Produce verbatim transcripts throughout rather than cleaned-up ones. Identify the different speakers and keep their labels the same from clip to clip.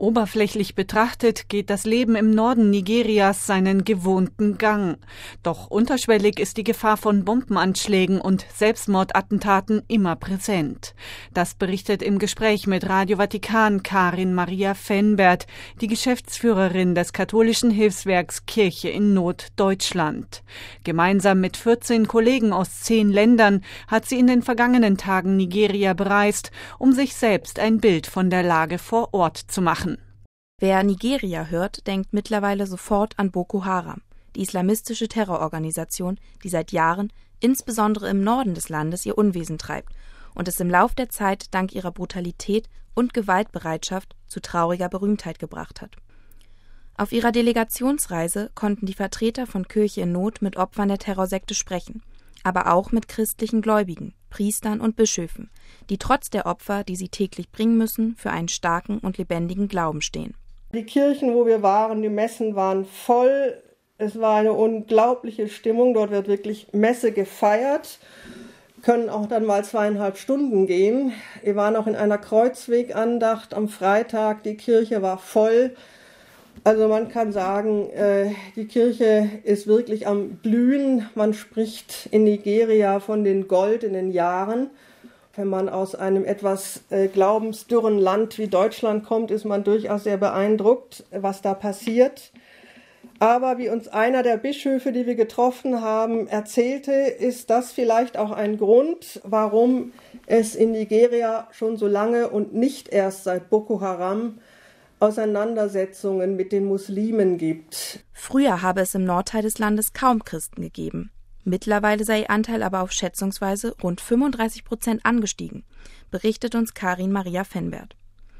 Speaker 1: Oberflächlich betrachtet geht das Leben im Norden Nigerias seinen gewohnten Gang. Doch unterschwellig ist die Gefahr von Bombenanschlägen und Selbstmordattentaten immer präsent. Das berichtet im Gespräch mit Radio Vatikan Karin Maria Fenbert, die Geschäftsführerin des katholischen Hilfswerks Kirche in Not Deutschland. Gemeinsam mit vierzehn Kollegen aus zehn Ländern hat sie in den vergangenen Tagen Nigeria bereist, um sich selbst ein Bild von der Lage vor Ort zu machen.
Speaker 2: Wer Nigeria hört, denkt mittlerweile sofort an Boko Haram, die islamistische Terrororganisation, die seit Jahren, insbesondere im Norden des Landes, ihr Unwesen treibt und es im Lauf der Zeit dank ihrer Brutalität und Gewaltbereitschaft zu trauriger Berühmtheit gebracht hat. Auf ihrer Delegationsreise konnten die Vertreter von Kirche in Not mit Opfern der Terrorsekte sprechen, aber auch mit christlichen Gläubigen, Priestern und Bischöfen, die trotz der Opfer, die sie täglich bringen müssen, für einen starken und lebendigen Glauben stehen.
Speaker 3: Die Kirchen, wo wir waren, die Messen waren voll. Es war eine unglaubliche Stimmung. Dort wird wirklich Messe gefeiert. Können auch dann mal zweieinhalb Stunden gehen. Wir waren auch in einer Kreuzwegandacht am Freitag. Die Kirche war voll. Also man kann sagen, die Kirche ist wirklich am Blühen. Man spricht in Nigeria von den goldenen Jahren. Wenn man aus einem etwas äh, glaubensdürren Land wie Deutschland kommt, ist man durchaus sehr beeindruckt, was da passiert. Aber wie uns einer der Bischöfe, die wir getroffen haben, erzählte, ist das vielleicht auch ein Grund, warum es in Nigeria schon so lange und nicht erst seit Boko Haram Auseinandersetzungen mit den Muslimen gibt.
Speaker 2: Früher habe es im Nordteil des Landes kaum Christen gegeben. Mittlerweile sei ihr Anteil aber auf schätzungsweise rund fünfunddreißig Prozent angestiegen, berichtet uns Karin Maria Fenbert.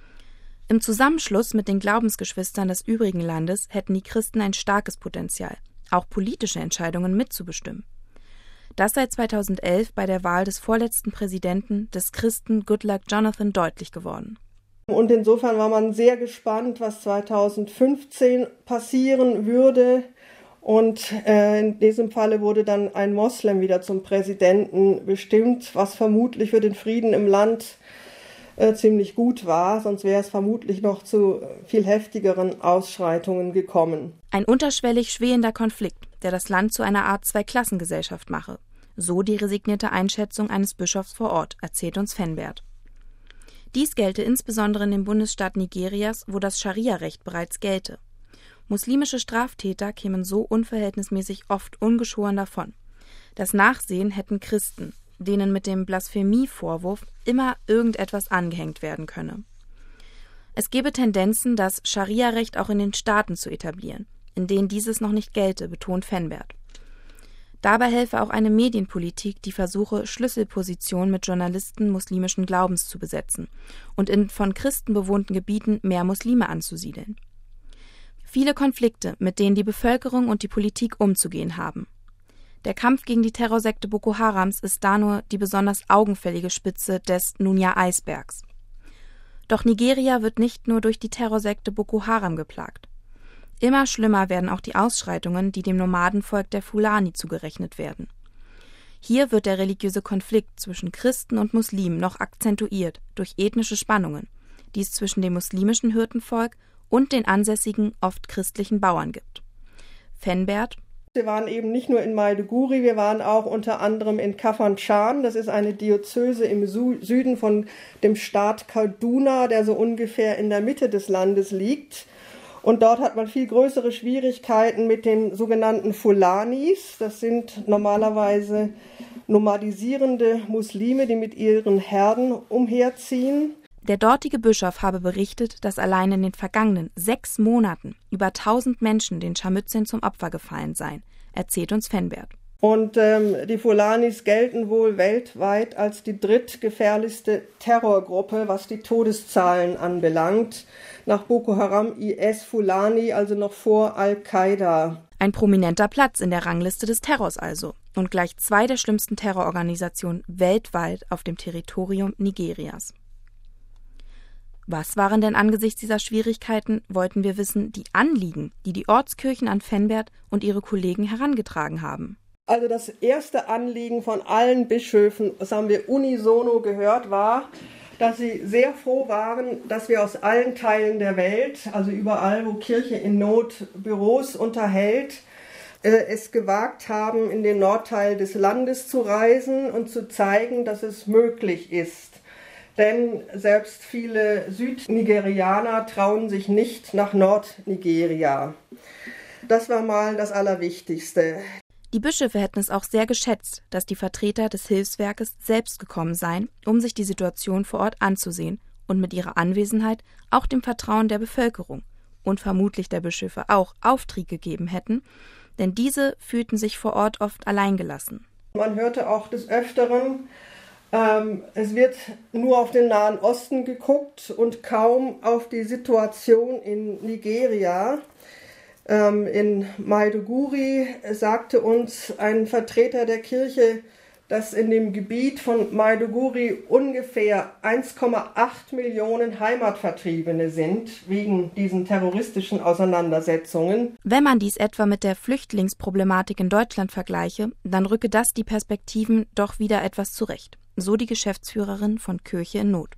Speaker 2: Im Zusammenschluss mit den Glaubensgeschwistern des übrigen Landes hätten die Christen ein starkes Potenzial, auch politische Entscheidungen mitzubestimmen. Das sei zweitausendelf bei der Wahl des vorletzten Präsidenten, des Christen Goodluck Jonathan, deutlich geworden.
Speaker 3: Und insofern war man sehr gespannt, was zweitausendfünfzehn passieren würde. Und äh, in diesem Falle wurde dann ein Moslem wieder zum Präsidenten bestimmt, was vermutlich für den Frieden im Land äh, ziemlich gut war. Sonst wäre es vermutlich noch zu viel heftigeren Ausschreitungen gekommen.
Speaker 2: Ein unterschwellig schwelender Konflikt, der das Land zu einer Art Zweiklassengesellschaft mache. So die resignierte Einschätzung eines Bischofs vor Ort, erzählt uns Fenbert. Dies gelte insbesondere in dem Bundesstaat Nigerias, wo das Scharia-Recht bereits gelte. Muslimische Straftäter kämen so unverhältnismäßig oft ungeschoren davon. Das Nachsehen hätten Christen, denen mit dem Blasphemievorwurf immer irgendetwas angehängt werden könne. Es gebe Tendenzen, das Scharia-Recht auch in den Staaten zu etablieren, in denen dieses noch nicht gelte, betont Fenbert. Dabei helfe auch eine Medienpolitik, die versuche, Schlüsselpositionen mit Journalisten muslimischen Glaubens zu besetzen und in von Christen bewohnten Gebieten mehr Muslime anzusiedeln. Viele Konflikte, mit denen die Bevölkerung und die Politik umzugehen haben. Der Kampf gegen die Terrorsekte Boko Harams ist da nur die besonders augenfällige Spitze des nun ja Eisbergs. Doch Nigeria wird nicht nur durch die Terrorsekte Boko Haram geplagt. Immer schlimmer werden auch die Ausschreitungen, die dem Nomadenvolk der Fulani zugerechnet werden. Hier wird der religiöse Konflikt zwischen Christen und Muslimen noch akzentuiert durch ethnische Spannungen, die es zwischen dem muslimischen Hirtenvolk und den ansässigen, oft christlichen Bauern gibt. Fenbert:
Speaker 3: Wir waren eben nicht nur in Maiduguri, wir waren auch unter anderem in Kafanchan. Das ist eine Diözese im Süden von dem Staat Kaduna, der so ungefähr in der Mitte des Landes liegt. Und dort hat man viel größere Schwierigkeiten mit den sogenannten Fulanis. Das sind normalerweise nomadisierende Muslime, die mit ihren Herden umherziehen.
Speaker 2: Der dortige Bischof habe berichtet, dass allein in den vergangenen sechs Monaten über tausend Menschen den Scharmützeln zum Opfer gefallen seien, erzählt uns Fenbert.
Speaker 3: Und ähm, die Fulanis gelten wohl weltweit als die drittgefährlichste Terrorgruppe, was die Todeszahlen anbelangt. Nach Boko Haram, I S, Fulani, also noch vor Al-Qaida.
Speaker 2: Ein prominenter Platz in der Rangliste des Terrors also. Und gleich zwei der schlimmsten Terrororganisationen weltweit auf dem Territorium Nigerias. Was waren denn angesichts dieser Schwierigkeiten, wollten wir wissen, die Anliegen, die die Ortskirchen an Fenbert und ihre Kollegen herangetragen haben?
Speaker 3: Also das erste Anliegen von allen Bischöfen, das haben wir unisono gehört, war, dass sie sehr froh waren, dass wir aus allen Teilen der Welt, also überall, wo Kirche in Not Büros unterhält, es gewagt haben, in den Nordteil des Landes zu reisen und zu zeigen, dass es möglich ist. Denn selbst viele Südnigerianer trauen sich nicht nach Nordnigeria. Das war mal das Allerwichtigste.
Speaker 2: Die Bischöfe hätten es auch sehr geschätzt, dass die Vertreter des Hilfswerkes selbst gekommen seien, um sich die Situation vor Ort anzusehen und mit ihrer Anwesenheit auch dem Vertrauen der Bevölkerung und vermutlich der Bischöfe auch Auftrieb gegeben hätten, denn diese fühlten sich vor Ort oft alleingelassen.
Speaker 3: Man hörte auch des Öfteren, ähm, es wird nur auf den Nahen Osten geguckt und kaum auf die Situation in Nigeria. Ähm, in Maiduguri sagte uns ein Vertreter der Kirche, dass in dem Gebiet von Maiduguri ungefähr eins Komma acht Millionen Heimatvertriebene sind, wegen diesen terroristischen Auseinandersetzungen.
Speaker 2: Wenn man dies etwa mit der Flüchtlingsproblematik in Deutschland vergleiche, dann rücke das die Perspektiven doch wieder etwas zurecht, so die Geschäftsführerin von Kirche in Not.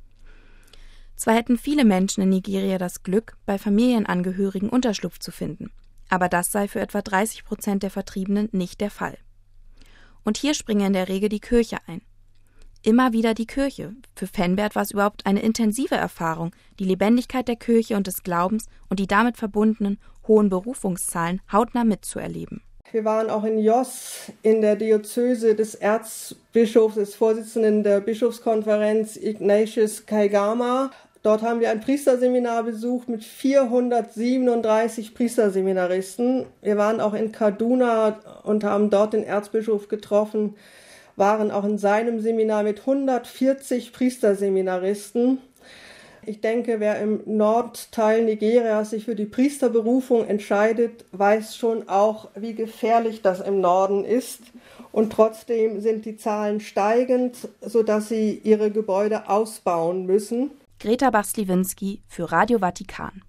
Speaker 2: Zwar hätten viele Menschen in Nigeria das Glück, bei Familienangehörigen Unterschlupf zu finden, aber das sei für etwa dreißig Prozent der Vertriebenen nicht der Fall. Und hier springe in der Regel die Kirche ein. Immer wieder die Kirche. Für Fennberth war es überhaupt eine intensive Erfahrung, die Lebendigkeit der Kirche und des Glaubens und die damit verbundenen hohen Berufungszahlen hautnah mitzuerleben.
Speaker 3: Wir waren auch in Jos, in der Diözese des Erzbischofs, des Vorsitzenden der Bischofskonferenz Ignatius Kaigama. Dort haben wir ein Priesterseminar besucht mit vierhundertsiebenunddreißig Priesterseminaristen. Wir waren auch in Kaduna und haben dort den Erzbischof getroffen, waren auch in seinem Seminar mit hundertvierzig Priesterseminaristen. Ich denke, wer im Nordteil Nigerias sich für die Priesterberufung entscheidet, weiß schon auch, wie gefährlich das im Norden ist. Und trotzdem sind die Zahlen steigend, sodass sie ihre Gebäude ausbauen müssen.
Speaker 2: Greta Bach-Sliwinski für Radio Vatikan.